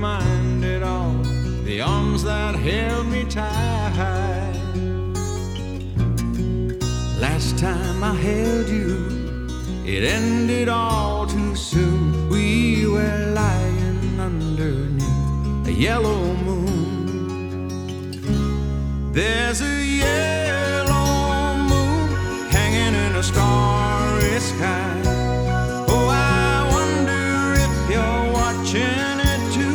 reminded of the arms that held me tight. Last time I held you, it ended all too soon. We were lying underneath a yellow moon. There's a yellow moon hanging in a starry sky.